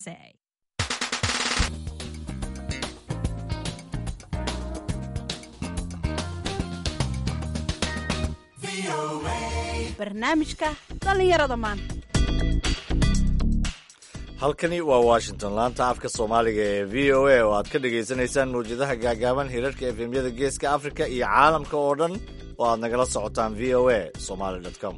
say. Barnaamijka dhallinyarada maanta. halkani waa washington laanta afka soomaaliga ee v o a oo aad ka dhagaysanaysaan mawjadaha gaagaaban hirarka efemyada geeska africa iyo caalamka oo dhan oo aad nagala socotaan v o a somaly com.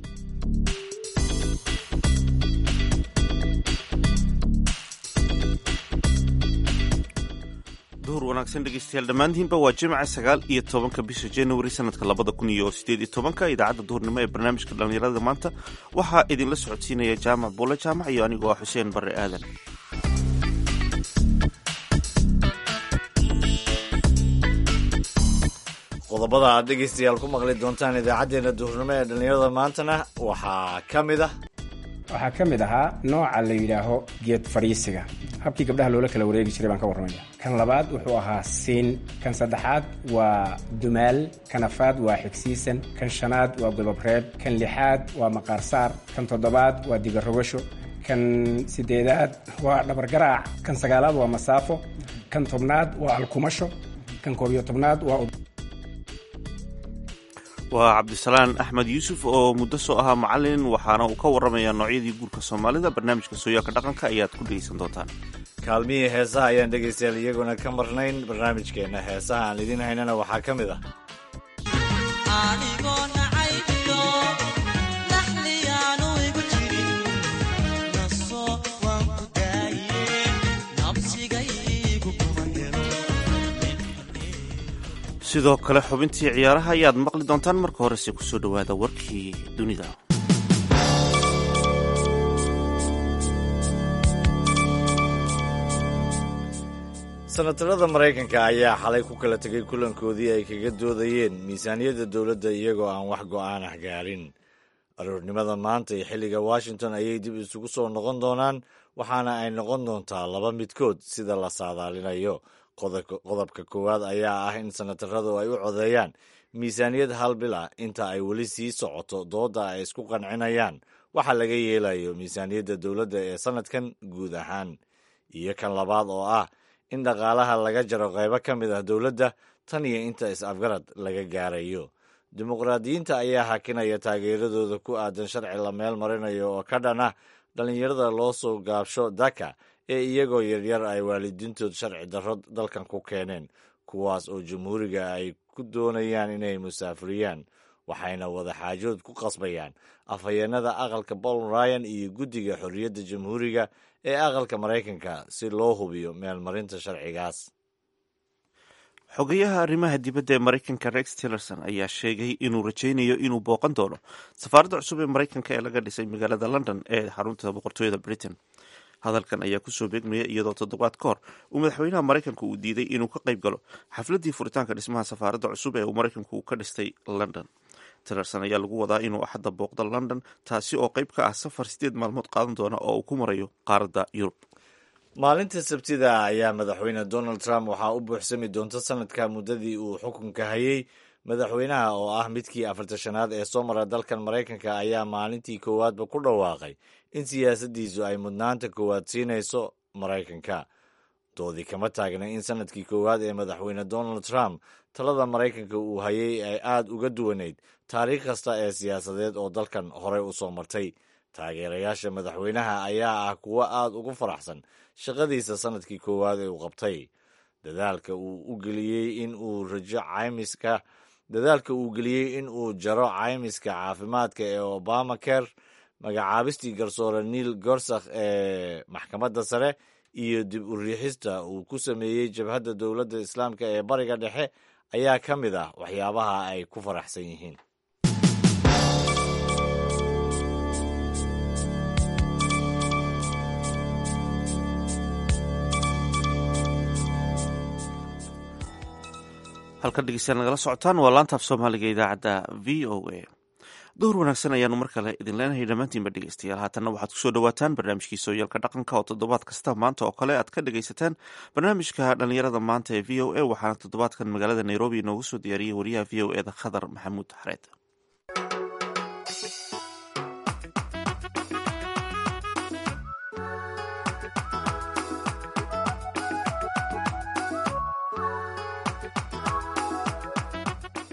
duhur wanaagsan dhegeystayaal dhammaantiinba waa jimca 9 bisha januari sanadka 2018 idaacadda duhurnimo ee barnaamijka dhallinyarada maanta waxaa idinla socodsiinaya jaamac buule jaamac iyo anigoo ah xuseen barre aadan. qodobada aad dhegeystayaal ku maqli doontaan idaacaddeenna duhurnimo ee dhallinyarada maantana waxaa ka mid ahaa nooca la yidhaaho geed fadhiisiga, habkii gabdhaha loola kala wareegi jiray baan ka warramaya. kan labaad wuxuu ahaa siin, kan saddexaad waa dumaal, kan afaad waa xigsiisan, kan shanaad waa godobreeb, kan lixaad waa maqaarsaar, kan toddobaad waa digarogasho, kan siddeedaad waa dhabargaraac, kan sagaalaad waa masaafo, kan tobnaad waa alkumasho, kan 11aad waa cabdisalaan axmed yuusuf oo muddo soo ahaa macalin, waxaana uu ka warramayaa noocyadii guurka soomaalida. barnaamijka sooyaalka dhaqanka ayaad ku dhegaysan doontaan. kaalmihii heesaha ayaan dhegaystayaal iyaguna ka marnayn barnaamijkeenna. heesaha aan idiin haynana waxaa ka mid ah sidoo kale xubintii ciyaaraha ayaad maqli doontaan. marka horese ku soo dhowaada warkii dunida. senatarada maraykanka ayaa xalay ku kala tegay kulankoodii ay kaga doodayeen miisaaniyadda dowladda iyagoo aan wax go'aan ah gaarin. aroornimada maanta iyo xilliga washington ayay dib isugu soo noqon doonaan, waxaana ay noqon doontaa laba midkood sida la saadaalinayo. qodobka koowaad ayaa ah in senataradu ay u codeeyaan miisaaniyad hal bil ah inta ay weli sii socoto doodda ay isku qancinayaan waxa laga yeelayo miisaaniyadda dowladda ee sanadkan guud ahaan, iyo kan labaad oo ah in dhaqaalaha laga jaro qaybo ka mid ah dowladda tan iyo inta is-afgarad laga gaarayo. dimuqraadiyiinta ayaa hakinaya taageeradooda ku aadan sharci la meel marinayo oo ka dhan ah dhallinyarada loo soo gaabsho daka ee iyagoo yaryar ay waalidiintood sharci darro dalkan ku keeneen, kuwaas oo jamhuuriga ay ku doonayaan inay musaafuriyaan, waxayna wadaxaajood ku qasbayaan afhayeenada aqalka paul ryan iyo guddiga xorriyadda jamhuuriga ee aqalka maraykanka si loo hubiyo meelmarinta sharcigaas. xogayaha arrimaha dibadda ee maraykanka rex tillerson ayaa sheegay inuu rajaynayo inuu booqan doono safaaradda cusub ee maraykanka ee laga dhisay magaalada london ee xarunta boqortooyada britain. hadalkan ayaa kusoo beegmaya iyadoo toddobaad ka hor uu madaxweynaha maraykanka uu diiday inuu ka qayb galo xafladdii furitaanka dhismaha safaaradda cusub ee uu maraykanku ka dhistay london. tillerson ayaa lagu wadaa inuu axadda booqda london, taasi oo qayb ka ah safar 8 maalmood qaadan doona oo uu ku marayo qaaradda yurub. maalinta sabtida ayaa madaxweyne donald trump waxaa u buuxsami doonta sanadka muddadii uu xukunka hayay. madaxweynaha oo ah midkii 40-shanaad ee soo mara dalkan maraykanka ayaa maalintii koowaadba ku dhawaaqay in siyaasaddiisu ay mudnaanta koowaad siinayso maraykanka. doodii kama taagna in sanadkii koowaad ee madaxweyne donald trump talada maraykanka uu hayay ay aad uga duwanayd taariikh kasta ee siyaasadeed oo dalkan horey u soo martay. taageerayaasha madaxweynaha ayaa ah kuwo aad ugu faraxsan shaqadiisa sanadkii koowaad ee uu qabtay. dadaalka uu geliyey in uu jaro caymiska caafimaadka ee obamacare, magacaabistii garsoore neil gorsakh ee maxkamadda sare, iyo dib u riixista uu ku sameeyey jabhadda dowladda islaamka ee bariga dhexe ayaa ka mid ah waxyaabaha ay ku faraxsan yihiin. halkan dhegeystayaal nagala socotaan waa laanta af soomaaliga idaacadda v o a. duhur wanaagsan ayaanu mar kale idin leenahay dhammaantiinba dhegeystayaal. haatanna waxaad kusoo dhawaataan barnaamijkii sooyaalka dhaqanka oo toddobaad kasta maanta oo kale aad ka dhegaysataan barnaamijka dhallinyarada maanta ee v o a, waxaana toddobaadkan magaalada nairobi inoogu soo diyaariyey wariyaha v o e da khadar maxamuud xareed.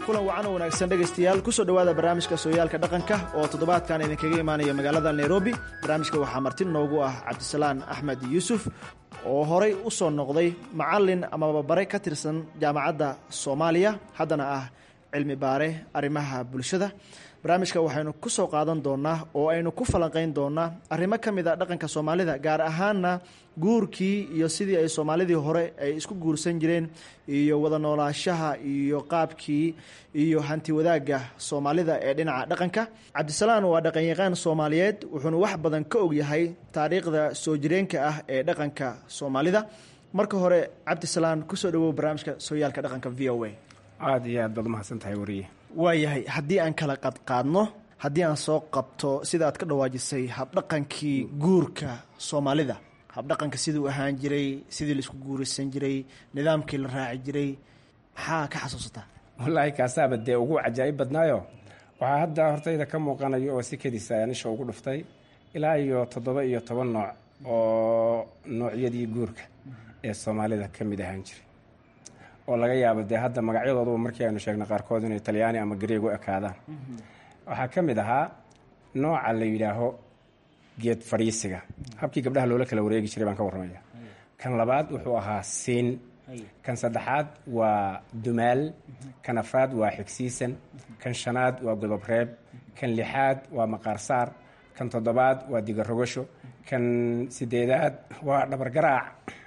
kulan wacan oo wanaagsan dhegaystayaal kusoo dhowaada barnaamijka sooyaalka dhaqanka oo toddobaadkan idinkaga imaanaya magaalada nairobi. barnaamijka waxaa marti noogu ah cabdisalaan axmed yuusuf oo horay u soo noqday macalin amaba bare ka tirsan jaamacadda soomaaliya, haddana ah cilmi baare arrimaha bulshada. barnaamijka waxaynu ku soo qaadan doonaa oo aynu ku falanqayn doonaa arrimo ka mid a dhaqanka soomaalida, gaar ahaanna guurkii iyo sidii ay soomaalidii hore ay isku guursan jireen iyo wada noolaashaha iyo qaabkii iyo hanti wadaagga soomaalida ee dhinaca dhaqanka. cabdisalaan waa dhaqanyaqaan soomaaliyeed, wuxuuna wax badan ka ogyahay taariikhda soo jireenka ah ee dhaqanka soomaalida. marka hore cabdisalaan kusoo dhawow barnaamijka sooyaalka dhaqanka v o a. aada iyo aad baad umahadsan tahay wariye. waayahay, haddii aan kala qadqaadno, haddii aan soo qabto sida aad ka dhawaajisay habdhaqankii guurka soomaalida, habdhaqanka siduu ahaan jiray, sidii laisku guuraysan jiray, nidaamkii la raaci jiray, maxaa ka xasuusataa? wallaahi kaasaaba dee ugu cajaa'ib badnaayo waxaa hadda hortayda ka muuqanayo oo si kedisa anisha ugu dhuftay ilaa iyo 7 nooc oo noocyadii guurka ee soomaalida ka mid ahaan jiray, oo laga yaabo dee hadda magacyadooduba markii aynu sheegna qaarkood inay talyaani ama gareeg u ekaadaan. waxaa ka mid ahaa nooca la yidhaaho geed fadhiisiga, habkii gabdhaha loola kala wareegi jiray baan ka warramaya. kan labaad wuxuu ahaa siin, kan saddexaad waa dumaal, kan afraad waa xigsiisan, kan shanaad waa godob reeb, kan lixaad waa maqaarsaar, kan toddobaad waa digarogasho, kan sideedaad waa dhabargaraac,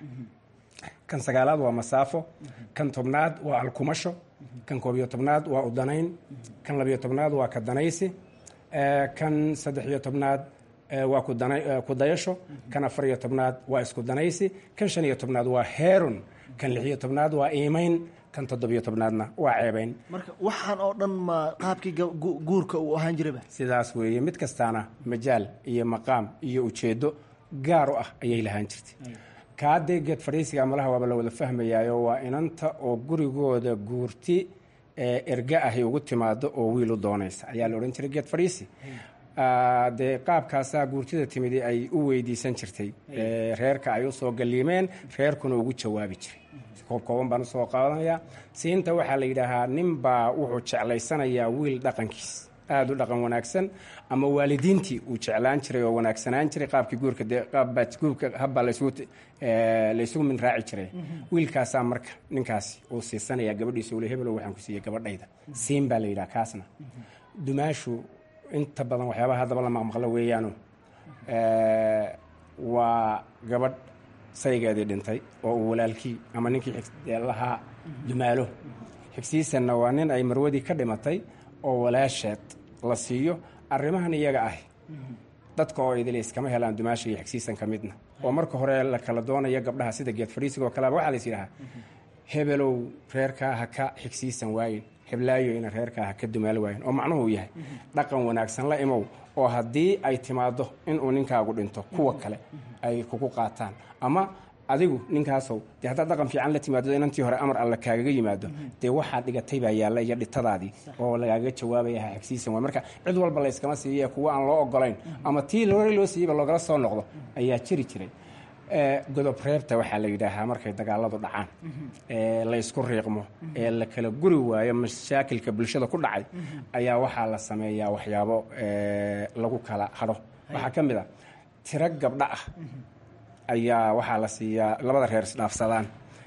kan sagaalaad waa masaafo, kan tobnaad waa alkumasho, kan 11aad waa udanayn, kan 12aad waa kadanaysi, kan 13aad waa kudayasho, kan 14aad waa isku danaysi, kan 15aad waa heerun, kan 16aad waa iimayn, kan 17aadna waa ceebayn. marka waxaan oo dhan ma qaabkii guurka uu ahaan jirayba? sidaas weeye, mid kastaana majaal iyo maqaam iyo ujeedo gaar u ah ayay lahaan jirtay. kaadee geed fadhiisiga malaha waaba la wada fahmayaayo waa inanta oo gurigooda guurti erga ahi ugu timaado oo wiil u doonaysa ayaa la odhan jiray geed fadhiisi. dee qaabkaasaa guurtida timidi ay u weydiisan jirtay reerka ay usoo galliimeen, reerkuna ugu jawaabi jiray. kooban baan usoo qaadanayaa. siinta waxaa la yidhaahaa ninbaa wuxuu jeclaysanayaa wiil dhaqankiis aada u dhaqan wanaagsan, ama waalidiintii uu jeclaan jiray oo wanaagsanaan jiray qaabkii guurka, dee qaabguurka habbaa laysugu min raaci jiray. wiilkaasaa marka ninkaasi uu siisanayaa gabadhiisa, ule hebelow waxaan ku siiyey gabadhayda. siin baa la yidhaha kaasna. dumaashu inta badan waxyaabaha haddaba la maqmaqlo weeyaano, waa gabadh saygeedii dhintay oo uu walaalkii ama ninkii lahaa dumaalo. xigsiisanna waa nin ay marwadii ka dhimatay oo walaasheed la siiyo. arrimahan iyaga ah dadka oo idil iskama helaan dumaasha iyo xigsiisan ka midna, oo marka hore la kala doonaya gabdhaha sida geed fadhiisiga oo kaleba waxaa lais yidhahaa hebelow reerkaa ha ka xigsiisan waayin, heblaayo ina reerkaa ha ka dumaal waayin, oo macnuhu yahay dhaqan wanaagsan la imow, oo haddii ay timaado inuu ninkaagu dhinto kuwa kale ay kugu qaataan, ama adigu ninkaasow dee haddaad dhaqan fiican la timaado inantii hore amar alla kaagaga yimaado, dee waxaad dhigatay baa yaalla iyo dhitadaadii oo lagaaga jawaabaya ha xigsiisan waay. marka cid walba layskama siiye kuwa aan loo ogolayn ama tii hore loo siiyeyba loogala soo noqdo ayaa jiri jiray. godob reebta waxaa la yidhaahaa markay dagaaladu dhacaan, la ysku riiqmo, ee la kala guri waayo mashaakilka bulshada ku dhacay, ayaa waxaa la sameeyaa waxyaabo lagu kala hadho. waxaa ka mid a tiro gabdha ah ayaa waxaa la siiyaa labada reer isdhaafsadaan,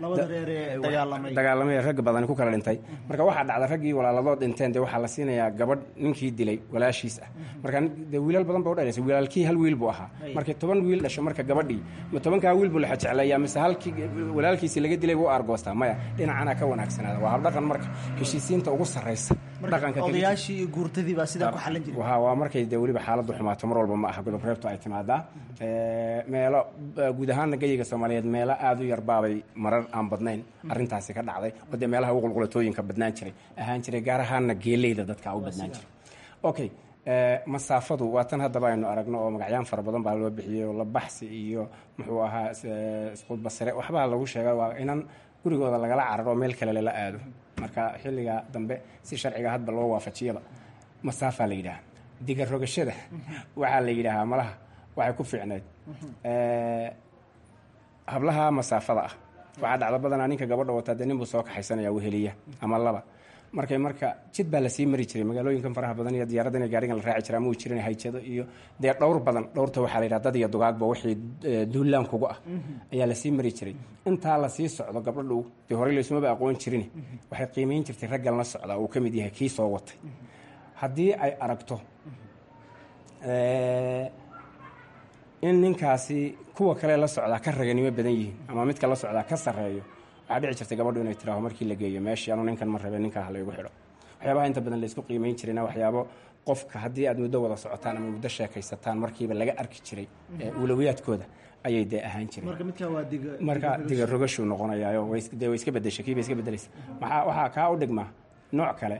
dagaalamay rag badan ku kala dhintay. marka waxaa dhacda raggii walaaladood dhinteen, dee waxaa la siinayaa gabadh ninkii dilay walaashiis ah. marka dee wiilal badan ba u dhalaysa, walaalkii hal wiil buu ahaa. markay 10 wiil dhasho, marka gabadhii ma 10kaa wiil buu la jecleeyaa mise halkii walaalkiisii laga dilay buu argoostaa? maya, dhinacana ka wanaagsanaada. waa habdhaqan marka heshiisiinta ugu sarraysa. odayaashii iyo guurtadii baa sidaa ku xallin jiray. waa markay dee weliba xaaladdu xumaato, mar walba ma aha godob reebtu ay timaadaa. meelo guud ahaanna geyiga soomaaliyeed meelo aada u yarbaabay marar aan badnayn arrintaasi ka dhacday, oo dee meelaha ugu qulqulatooyinka badnaan jiray ahaan jiray, gaar ahaanna geeleyda dadka u badnaan jiray. okay, masaafadu waa tan haddaba aynu aragno oo magacyaan fara badan baa loo bixiyey, oo la baxsi iyo muxuu ahaa isqudbasare waxbaa lagu sheega. waa inan gurigooda lagala cararo meel kale lala aado. marka xilliga dambe si sharciga hadba loo waafajiyaba masaafaa la yidhaha. diga rogashada waxaa la yidhaahaa malaha waxay ku fiicnayd hablaha masaafada ah. waxaa dhacda badanaa ninka gabadha wataa dee ninbuu soo kaxaysanaya weheliya ama laba. marka jid baa lasii mari jiray magaalooyinkan faraha badan iyo diyaarada in gaarigan la raaci jiray ama uu jirin hayjado iyo dee dhowrta waxaa la yidhaha dad iyo dugaagba wixii duulaan kugu ah ayaa lasii mari jiray intaa lasii socdo gabdho dhow dee horey laysumaba aqoon jirin waxay qiimayn jirtay raggan la socdaa uu ka mid yahay kii soo watay haddii ay aragto in ninkaasi kuwa kale la socdaa ka raganimo badan yihiin ama midka la socdaa ka sarreeyo waxaa dhici jirtay gabadhu inay tiraaho markii la geeyo meeshii anu ninkan ma rabe ninkaa halaygu xidho waxyaabaha inta badan laysku qiimayn jirayna waxyaabo qofka haddii aad muddo wada socotaan ama muddo sheekaysataan markiiba laga arki jiray ulawiyaadkooda ayay dee ahaan jireen marka diga rogashuu noqonayaayo dee way iska bedeshay kiibay iska bedelaysa waxaa kaa u dhigmaa nooc kale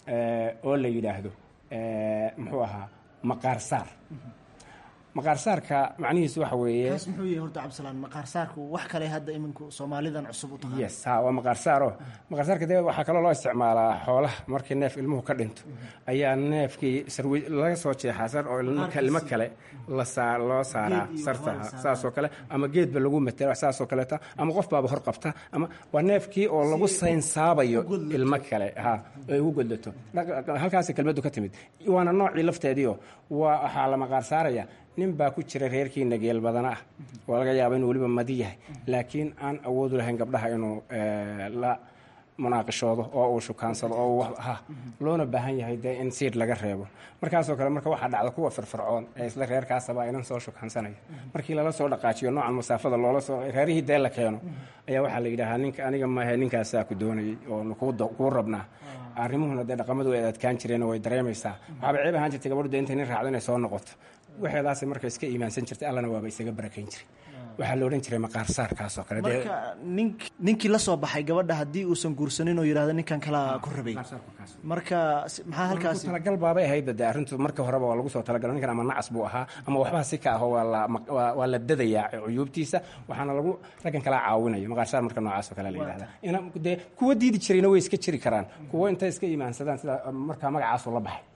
oo la yidhaahdo muxuu ahaa maqaarsaar maqaarsaarka macnihiisu waxa weeye kaas muxuu yahay horta cabdisalaan maqaarsaarku wax kale hadda iminku Soomaalidan cusub u tahay yes waa maqaarsaarka dee waxaa kaloo loo isticmaalaa xoolaha markii neef ilmuhu ka dhinto ayaa neefkii laga soo jeexaa sar oo ilmo kale loo saaraa sarta saasoo kale ama geedba lagu matelo saasoo kaleeta ama qof baaba hor qabta ama waa neefkii oo lagu saynsaabayo ilmo kale ay ugu godlato halkaasay kelmaddu ka timid waana noocii lafteediio waxaa la maqaarsaaraya nin baa ku jira reerkiina geel badana ah oo laga yaaba inuu weliba madi yahay laakiin aan awoodu lahayn gabdhaha inuu la munaaqishoodo oo uu shukaansado oo loona baahan yahay dee in siid laga reebo markaasoo kale marka waxaa dhacda kuwa firfircoon ee isla reerkaasaba inan soo shukaansanaya markii lala soo dhaqaajiyo noocan masaafada loola soo reerihii dee la keeno ayaa waxaa la yidhaahaa ninka aniga maahe ninkaasaa ku doonayay oo kuu rabnaa arrimuhuna dee dhaqamadu way adkaan jireen oo way dareemaysaa waxaaba ceeb ahaan jirtay gabadhu dee intay nin raacdo inay soo noqoto waxeedaasi marka iska iimaansan jirtay allana waaba isaga barakayn jiray waxaa la odhan jiray maqaarsaarkaasoo kale marka ninkii la soo baxay gabadha haddii uusan guursanin oo yidhahdo ninkan kala ku rabay marka maxaa halkaasi talagal baabay ahayd dee arrintu marka horeba waa lagu soo talagalo ninkan ama nacas buu ahaa ama waxbaa si ka aho waa la dadayaa cuyuubtiisa waxaana lagu raggan kala caawinayo maqaarsaar marka noocaasoo kale la yidhahda dee kuwa diidi jirayna way iska jiri karaan kuwa intay iska iimaansadaan sida markaa magacaasuu la baxay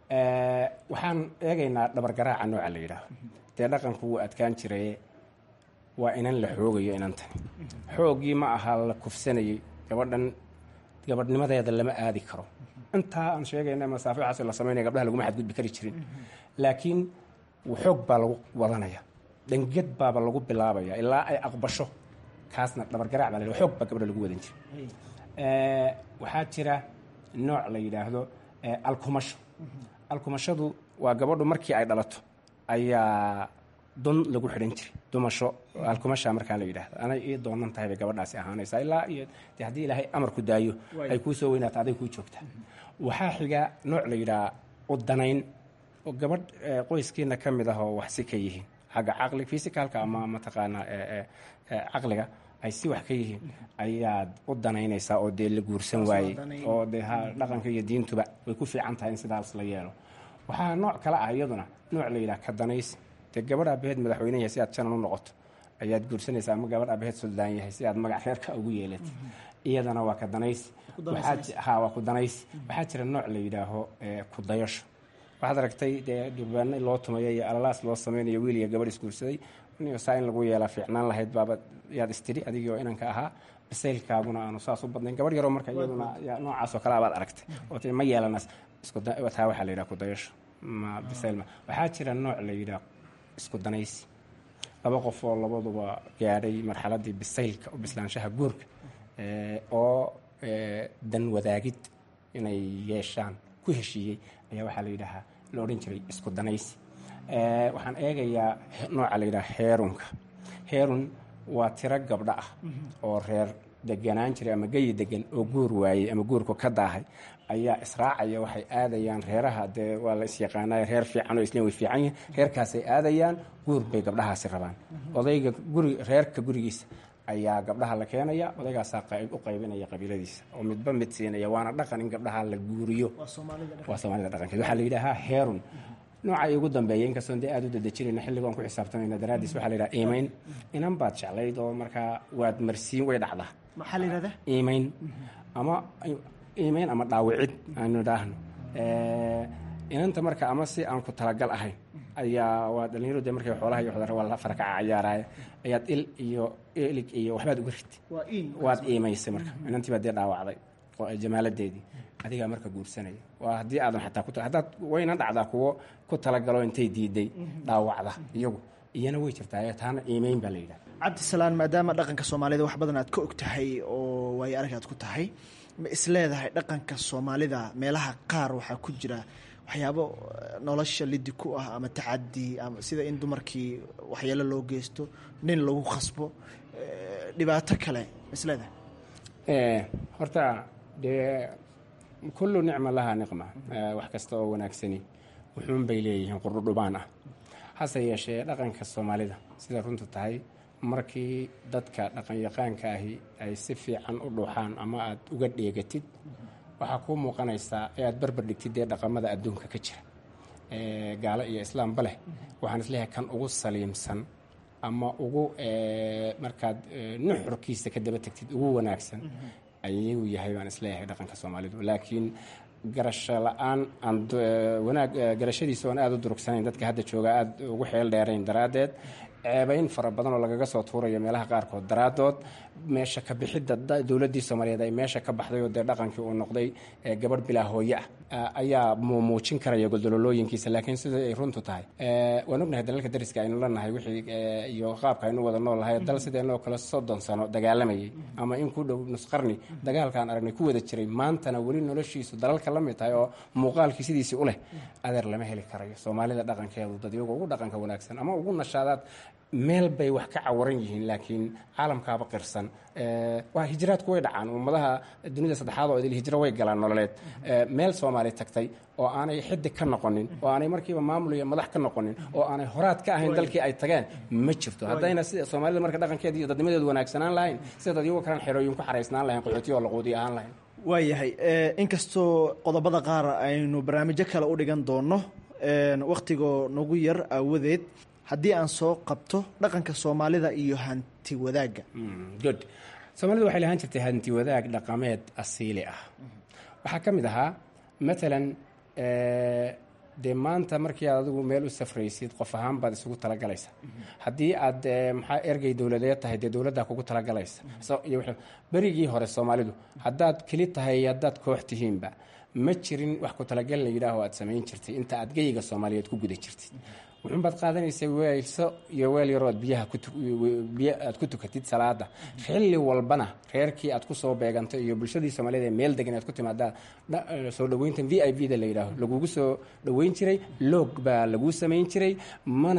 waxaan eegaynaa dhabargaraaca nooca la yidhaaho dee dhaqanku wuu adkaan jiray waa inan la xoogayo inantani xooggii ma aha la kufsanayey gabadhnimadeeda lama aadi karo intaa aan sheegayna masaafo waxaas la samaynaya gabdhaha laguma xadgudbi kari jirin laakiin xoog baa lagu wadanaya dhangad baaba lagu bilaabaya ilaa ay aqbasho kaasna dhabargaraac baa la xoog baa gabdha lagu wadan jiray waxaa jira nooc la yidhaahdo alkumasho alkumashadu waa gabadhu markii ay dhalato ayaa don lagu xidhan jiray dumasho alkumasha markaa la yidhaahdo anay ii doonan tahay bay gabadhaasi ahaanaysaa ilaa iyo dee haddii ilaahay amar ku daayo ay kuu soo weynaato aday kuu joogtaa waxaa xiga nooc la yidhaha udanayn oo gabadh qoyskiina ka mid ah oo wax si ka yihiin xagga caqli fisicalka ama mataqaanaa caqliga ay si wax ka yihiin ayaad u danaynaysaa oo dee la guursan waayey oo dee dhaqanka iyo diintuba way ku fiican tahay in sidaas la yeelo waxaa nooc kale ah iyaduna nooc la yidhaha ka danaysi dee gabadh aabaheed madaxweyne yahay si aad janan u noqoto ayaad guursanaysaa ama gabadh aabaheed suldaan yahay si aad magac reerka ugu yeelatay iyadana waa ka danaysi waa ku danaysi waxaa jira nooc la yidhaaho ku dayasho waxaad aragtay dee durbaano loo tumayo iyo alalaas loo samaynayo wiil iyo gabadh isguursaday saa in lagu yeelaa fiicnaan lahayd baaba yaad istiri adigii oo inanka ahaa bisaylkaaguna aanu saas u badnayn gabadh yaroo marka iyaduna noocaasoo kale abaad aragtay oo ti ma yeelanas taa waxaa la yidhaha ku dayasho bisaylma waxaa jira nooc la yidhaha isku danaysi laba qof oo labaduba gaadhay marxaladii bisaylka u bislaanshaha guurka oo dan wadaagid inay yeeshaan ku heshiiyey ayaa waxaa la yidhaahaa la odhan jiray isku danaysi waxaan eegayaa nooca la yidhaha heerun waa tiro gabdho ah oo reer deganaan jiray ama geyi degan oo guur waayey ama guurku ka daahay ayaa israacaya waxay aadayaan reeraha dee waa la isyaqaanay reer fiican oo isleen way fiican yihin reerkaasay aadayaan guur bay gabdhahaasi rabaan odayga reerka gurigiisa ayaa gabdhaha la keenaya odaygaasaa u qaybinaya qabiiladiisa oo midba mid siinaya waana dhaqan in gabdhaha la guuriyo waa soomaalida dhaqankeed waxaa la yidhaahaa heerun nooca ugu dambeeya inkastoon dee aad u dadejinayna xilligoon ku xisaabtamayna daraaddiis waxaa la yidhaha iimayn inan baad jeclayd oo markaa waad marsiin way dhacdaa maxaa la yidhahdaa iimayn ama dhaawicid aanu idhaahno inanta marka ama si aan ku talagal ahayn ayaa waa dhalinyaro dee markay xoolaha iyo xudara waa la farakaca cayaaraya ayaad ilig iyo waxbaad uga rid waad iimaysay marka inantii baad dee dhaawacday oo jamaaladeedii adigaa marka guursanaya. waa haddii aadan xataa haddaad wayna dhacdaa kuwo ku talagalo intay diiday dhaawacda iyagu iyana way jirtaa taana iimeyn baa la yidhaha. cabdisalaan, maadaama dhaqanka soomaalida wax badan aad ka og tahay oo waayo arag aad ku tahay, ma isleedahay dhaqanka soomaalida meelaha qaar waxaa ku jira waxyaabo nolosha lidi ku ah ama tacadi, ama sida in dumarkii waxyeelo loo geysto, nin lagu khasbo, dhibaato kale ma isleedahay? horta dee kullu nicma lahaa niqma, wax kasta oo wanaagsani wuxuun bay leeyihiin qurdhubaan ah. hase yeeshee dhaqanka soomaalida sida runtu tahay, markii dadka dhaqanyaqaanka ahi ay si fiican u dhuuxaan ama aad uga dheegatid, waxaa kuu muuqanaysaa ee aad barbar dhigtid dee dhaqamada adduunka ka jira, gaalo iyo islaamba leh. waxaan isleeyahay kan ugu saliimsan ama ugu markaad nuxurkiisa ka daba tegtid ugu wanaagsan ayuu yahay baan isleeyahay dhaqanka soomaalidu. laakiin garasho la-aan wanaag garashadiisa oon aada u durugsanayn dadka hadda jooga aada ugu xeel dheerayn daraaddeed, ceebayn fara badan oo lagaga soo tuurayo meelaha qaarkood daraadood, meesha ka bixidda dowladdii soomaaliyeed ay meesha ka baxday oo dee dhaqankii uu noqday gabadh bilaa hooye ah ayaa muujin karaya goldololooyinkiisa. laakiin sida ay runtu tahay, waan ognahay dalalka dariska aynu leenahay wixii iyo qaabka aynu wada nool lahay, dal sideenoo kale 30 sano dagaalamayay ama in ku dhow nusqarni dagaalkaan aragnay ku wada jiray, maantana weli noloshiisu dalalka la mid tahay oo muuqaalkii sidiisii u leh, adeer lama heli karayo. soomaalida dhaqankeedu dad iyago ugu dhaqanka wanaagsan ama ugu nashaadaad meel bay wax ka cawaran yihiin, laakiin caalamkaaba qirsan. waa hijraadku way dhacaan, ummadaha dunida saddexaad oo idil hijro way galaan nololeed. meel soomaali tagtay oo aanay xidig ka noqonin, oo aanay markiiba maamul iyo madax ka noqonin, oo aanay horaad ka ahayn dalkii ay tageen ma jirto. haddayna sida soomaalida marka dhaqankeeda iyo dadnimadeedu wanaagsanaan lahayn, sida dad iyago kalan xerooyin ku xaraysnaan lahayn, qaxootiyo oo laquudi ahaan lahayn. waayahay, inkastoo qodobada qaar aynu barnaamijyo kale u dhigan doono, wakhtigoo nagu yar aawadeed, haddii aan soo qabto dhaqanka soomaalida iyo hanti wadaagga. good. soomaalida waxay lahaan jirtay hanti wadaag dhaqameed asiili ah. waxaa ka mid ahaa matalan dee maanta markii aad adigu meel u safraysid qof ahaan baad isugu talagalaysa. haddii aad maxaa ergey dowladeed tahay dee dowladdaa kugu talagalaysa. berigii hore soomaalidu haddaad keli tahay haddaad koox tihiinba ma jirin wax ku talagal la yidhaaho aad samayn jirtay inta aad geyiga soomaaliyeed ku guda jirtid. wuxuunbaad qaadanaysay weelso iyo weel yarood biyaha aad ku tukatid salaada. xilli walbana reerkii aad ku soo beegantay iyo bulshadii soomaaliyeed ee meel degan aad ku timaadaa soo dhoweyntan VIP da la yidhaaho lagugu soo dhoweyn jiray, loog baa laguu samayn jiray, mana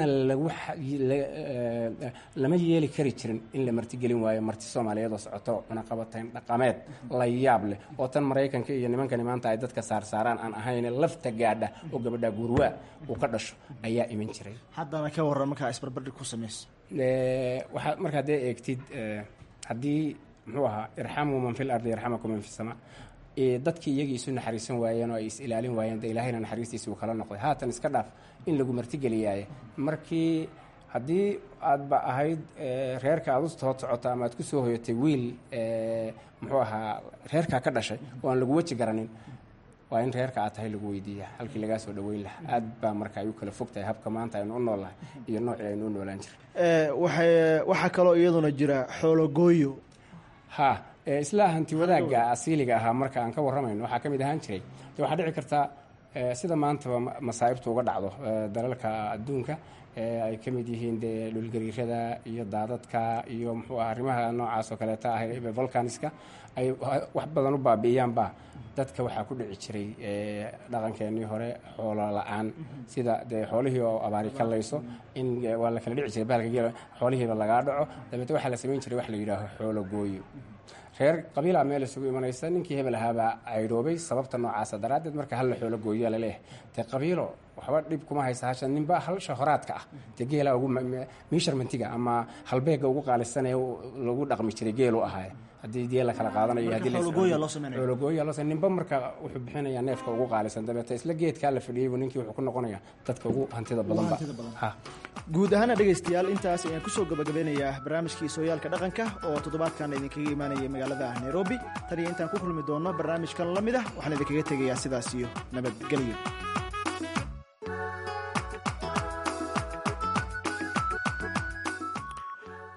lama yeeli kari jirin in la martigelin waayo marti soomaaliyeed oo socoto cunaqabatayn dhaqameed la yaab leh oo tan maraykanka iyo nimankani maanta ay dadka saarsaaraan aan ahayn lafta gaadha oo gabadha guurwaa uu ka dhasho ayaa iman jiray. haddana ka warran markaa isbarbardhig ku samaysa. waxaad markaa dee eegtid haddii muxuu ahaa irxamu man fil ardi yarxamakum man fi samaa, dadkii iyagii isu naxariisan waayeen oo ay is ilaalin waayeen dee ilaahayna naxariistiisa uu kala noqday. haatan iska dhaaf in lagu martigeliyaaye markii haddii aadba ahayd reerka aad u hood socota ama aad ku soo hoyatay wiil muxuu ahaa reerkaa ka dhashay oo aan lagu weji garanin, waa in reerka aad tahay lagu weydiiya halkii lagaa soo dhoweyn lahaa. aad baa marka ay u kala fog tahay habka maanta aynu u noolnahay iyo noocii aynu u noolaan jiray. waxaa kaloo iyaduna jira xoologooyo. ha isla hanti wadaagga asiiliga ahaa marka aan ka warramayno waxaa ka mid ahaan jiray de waxaa dhici karta sida maantaba masaa'ibtu uga dhacdo dalalka adduunka ay ka mid yihiin dee dhulgariirada iyo daadadka iyo muxuu ah arrimaha noocaas oo kaleeta ah volcaniska ay wax badan u baabi'iyaanba dadka waxaa ku dhici jiray dhaqankeenii hore xoolo la-aan, sida dee xoolihii oo abaari ka layso in waa la kala dhici jiray bahalka geela xoolihiiba lagaa dhaco, dabeete waxaa la samayn jiray wax la yidhaaho xoolo gooyo. reer qabiilaa meel isugu imanaysa, ninkii hebel ahaabaa caydhoobay sababta noocaasa daraaddeed marka hal la xoolo gooyaa laleeyahay. dee qabiilo waxba dhib kuma haysa hasha ninba halsha horaadka ah dee geela ugu miisharmantiga ama halbeega ugu qaalisanee lagu dhaqmi jiray geelu ahaaye. haddii dee la kala qaadanayo xoologooya loo samey ninba marka wuxuu bixinayaa neefka ugu qaalisan, dabeete isla geedkaa la fadhiyeybu ninkii wuxuu ku noqonayaa dadka ugu hantida badanba. guud ahaana dhegaystayaal intaas ayaan kusoo gabagabeynayaa barnaamijkii sooyaalka dhaqanka oo toddobaadkan idinkaga imaanaya magaalada nairobi. tan iyo intaan ku kulmi doono barnaamijkan la mid ah waxaan idinkaga tegayaa sidaas iyo nabadgelyo.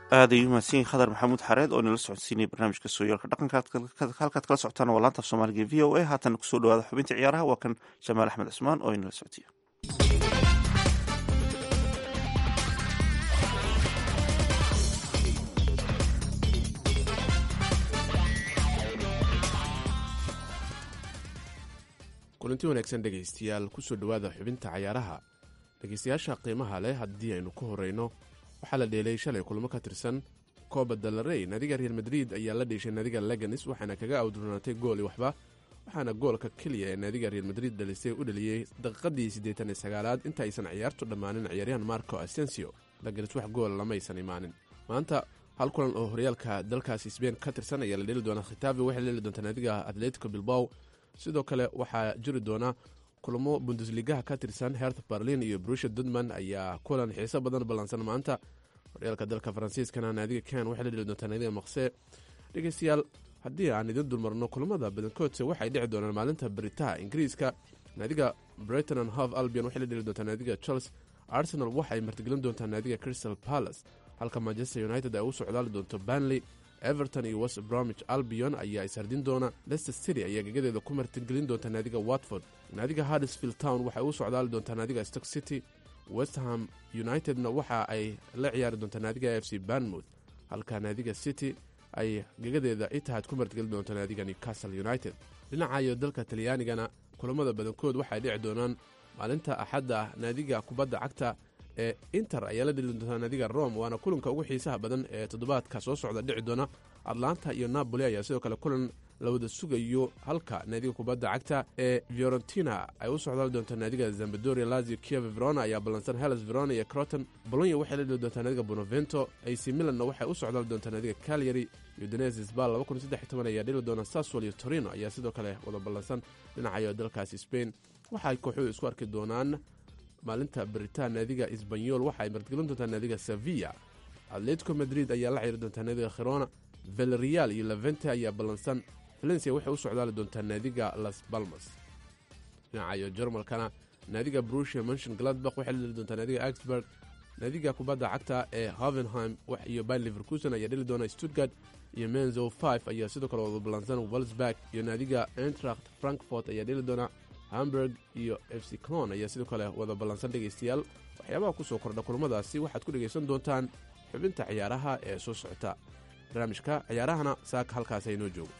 aad ayuu mahadsan yahay khadar maxamuud xareed oo inala socodsiinaya barnaamijka sooyaalka dhaqanka halkaad kala socotaan waa laanta af soomaaliga v o a. haatana kusoo dhawaada xubinta ciyaaraha, waa kan jamaal axmed cismaan oo inala socodsiiya. kulanti wanaagsan dhegaystayaal kusoo dhowaada xubinta cayaaraha. dhegaystayaasha qiimaha leh, haddii aynu ku horeyno, waxaa la dheelay shalay kulamo ka tirsan Copa del Rey. naadiga Real Madrid ayaa la dheeshay naadiga Leganes waxaana kaga awdurnaatay gool waxba, waxaana goolka keliya ee naadiga Real Madrid dhalisay u dhaliyey daqiiqadii 89aad inta aysan ciyaartu dhammaanin ciyaaryahan Marco Asensio. Leganes wax gool lamaysan imaanin. maanta hal kulan oo horyaalka dalkaasi Spain ka tirsan ayaa la dheeli doonaa. Khitafe waxay la dheeli doontaa naadiga Atletico Bilbao. sidoo kale waxaa jiri doona kulamo Bundesliga ka tirsan. Hertha Berlin iyo Borussia Dortmund ayaa kulan xiiso badan ballansan maanta. horyaalka dalka Faransiiskana naadiga Caen waxay la dheli doontaa naadiga Marseille. dhegeystayaal, haddii aan idin dulmarno kulamada badankoodse waxay dhici doonaan maalinta beritaha Ingiriiska. naadiga Brighton and Hove Albion waxay la dheli doontaa naadiga Chelsea. Arsenal waxay martigelin doontaa naadiga Crystal Palace, halka Manchester United ay u socdaali doonto Burnley. Everton iyo West Bromwich Albion ayaa ishardin doona. Leicester City ayaa gegadeeda ku martigelin doonta naadiga Watford. naadiga Huddersfield Town waxay u socdaali doontaa naadiga Stoke City. West Ham Unitedna waxa ay la ciyaari doontaa naadiga AFC Bournemouth, halka naadiga City ay gegadeeda Etihad ku martigelin doonta naadiga Newcastle United. dhinacayo dalka Talyaanigana kulamada badankood waxay dhici doonaan maalinta Axadda. naadiga kubadda cagta ee Inter ayaa la dheli doontaa naadiga Rome, waana kulanka ugu xiisaha badan ee toddobaadka soo socda dhici doona. Atlanta iyo Napoli ayaa sidoo kale kulan la wada sugayo, halka naadiga kubadda cagta ee Fiorentina ay u socdaali doontaa naadiga Sampdoria. Lazio Kiev Verona ayaa ballansan. Hellas Verona iyo Croton. Bologna waxay la dheli doontaa naadiga Benevento. AC Milan waxay u socdaali doontaa naadiga Cagliari. Udinese Spal 2013 ayaa dheli doona. Sassuolo iyo Torino ayaa sidoo kale wada ballansan. dhinacayo dalkaasi Spain waxay kooxuhu isku arki doonaan maalinta beritaan. naadiga Espanyol waxay martigelin doontaa naadiga Sevilla. Atletico Madrid ayaa la ciyaari doontaa naadiga Girona. Villarreal iyo Levante ayaa ballansan. Valencia waxay u socdaali doontaa naadiga Las Palmas. dhinacayo Jarmalkana naadiga Borussia Mönchengladbach waxay la dheli doontaa naadiga Augsburg. naadiga kubadda cagta ee Hoffenheim iyo Bayer Leverkusen ayaa dheli doona. Stuttgart iyo Mainz 05 ayaa sidoo kale wada ballansan. Wolfsburg iyo naadiga Eintracht Frankfurt ayaa dheli doona. Hamburg iyo FC Cologne ayaa sidoo kale wada ballansan. dhegaystayaal, waxyaabaha ku soo kordha kulamadaasi waxaad ku dhegaysan doontaan xubinta ciyaaraha ee soo socota. barnaamijka ciyaarahana saaka halkaas aynoo joogo.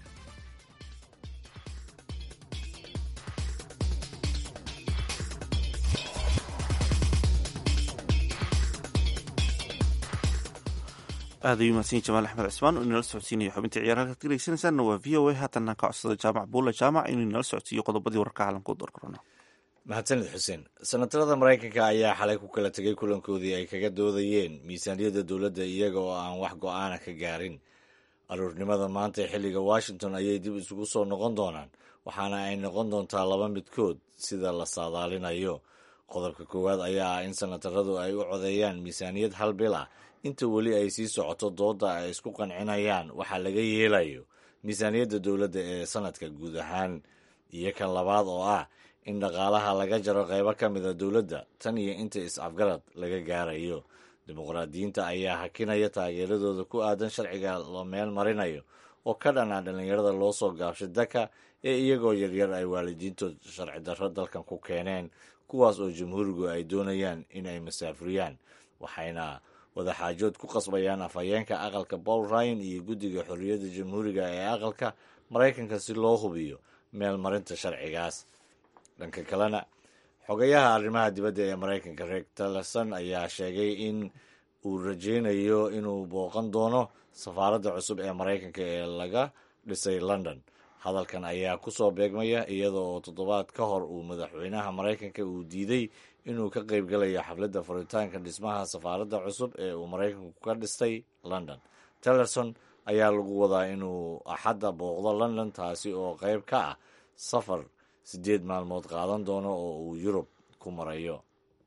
aad ayuu mahadsan yahay jamaal axmed cismaan oo inala socodsiinaya xubinta ciyaaraha halkaad ka dhegeysanaysaanna waa v o a. haatana ka codsada jaamac buulla jaamac inuu inala socodsiiyo qodobadii wararka caalamka u doorkarona. mahadsanid xuseen. senatarada maraykanka ayaa xalay ku kala tegay kulankoodii ay kaga doodayeen miisaaniyadda dowladda iyaga oo aan wax go-aana ka gaarin. aroornimada maanta ee xilliga Washington ayay dib isugu soo noqon doonaan, waxaana ay noqon doontaa laba midkood sida la saadaalinayo. qodobka koowaad ayaa ah in senataradu ay u codeeyaan miisaaniyad hal bil ah inta weli ay sii socoto dooda ay isku qancinayaan waxaa laga yeelayo miisaaniyadda dowladda ee sanadka guud ahaan, iyo kan labaad oo ah in dhaqaalaha laga jaro qaybo ka mida dowladda tan iyo inta is-afgarad laga gaarayo. dimuqraadiyiinta ayaa hakinaya taageeradooda ku aadan sharciga la meel marinayo oo ka dhanaa dhallinyarada loo soo gaabshay daka ee iyagoo yaryar ay waalidiintood sharci darro dalkan ku keeneen, kuwaas oo jamhuurigu ay doonayaan in ay masaafuriyaan, waxayna wadaxaajood ku qasbayaan afhayeenka aqalka Paul Ryan iyo guddiga xorriyadda jamhuuriga ee aqalka Maraykanka si loo hubiyo meel marinta sharcigaas. dhanka kalena xogayaha arrimaha dibadda ee Maraykanka Rex Tillerson ayaa sheegay in uu rajeynayo inuu booqan doono safaaradda cusub ee Maraykanka ee laga dhisay London. hadalkan ayaa ku soo beegmaya iyada oo toddobaad ka hor uu madaxweynaha Maraykanka uu diiday inuu ka qaybgalayo xafladda furitaanka dhismaha safaaradda cusub ee uu Maraykanku ka dhistay London. Tillerson ayaa lagu wadaa inuu Axadda booqdo London, taasi oo qayb ka ah safar 8 maalmood qaadan doono oo uu Yurub ku marayo.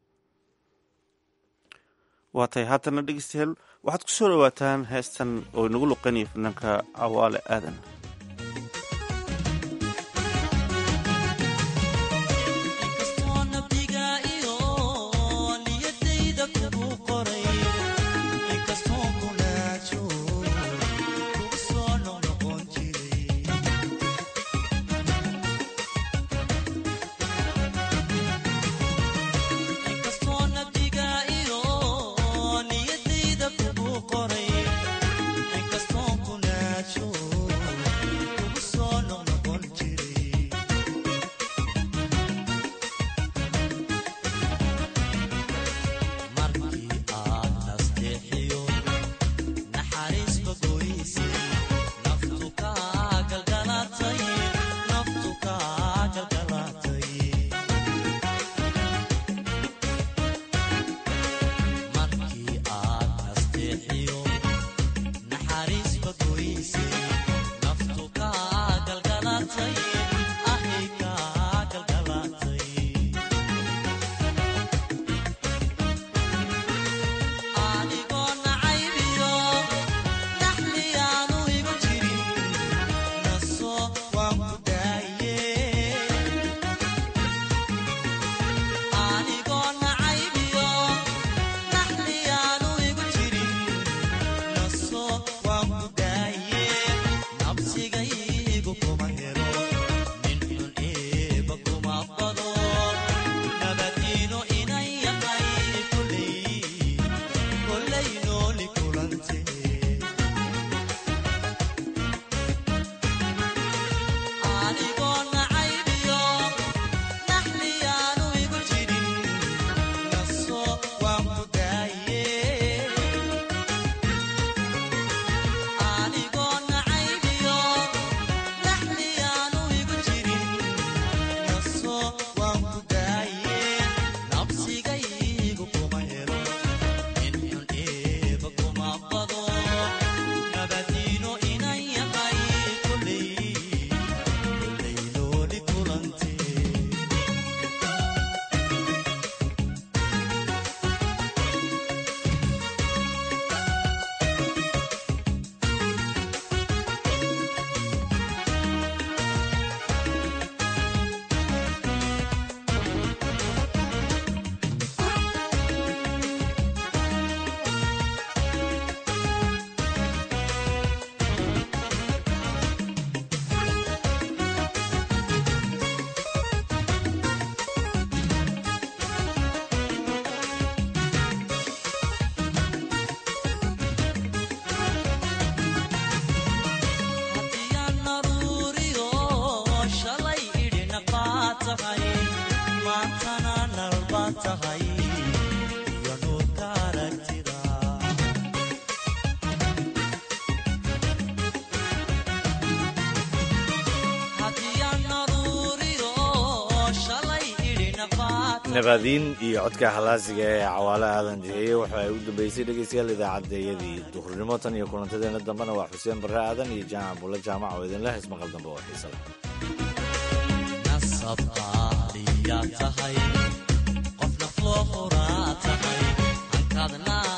waa tahay haatana dhegeystayaal waxaad ku soo dhawaataan heestan oo inagu luqanaya fanaanka Awaale Aadan. Inkastoo nabadiin iyo codka halaasiga ee cawaale aadan jiheeye waxa ay u dambeysay dhegeystayaal idaacaddayadii duhurnimo tan iyo kulantadeena dambena waa xuseen barre aadan iyo jaamac bulle jaamac oo idinleh ismaqal dambe oo xiisa leh nasabqaaliyaa tahay qof nafloo horaa tahay halkaadna